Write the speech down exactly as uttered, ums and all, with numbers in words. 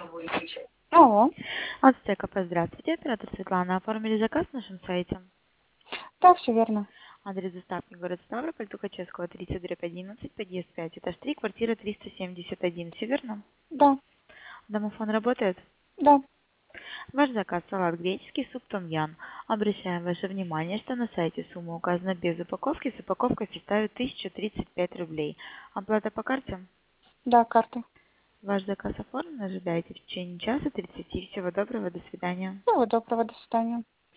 Алло. Ацтека, здравствуйте. Оператор Светлана. Оформили заказ на нашем сайте. Да, все верно. Адрес доставки город Ставрополь, Тухачевского, тридцать дробь одиннадцать, подъезд пять, этаж три, квартира триста семьдесят один. Все верно? Да, Домофон работает? да. Ваш заказ салат греческий, суп том-ям. Обращаем ваше внимание, что на сайте сумма указана без упаковки, с упаковкой составит тысяча тридцать пять рублей. Оплата по карте? Да, карты. Ваш заказ оформлен, ожидайте в течение часа тридцати. Всего доброго, до свидания. Всего доброго, до свидания.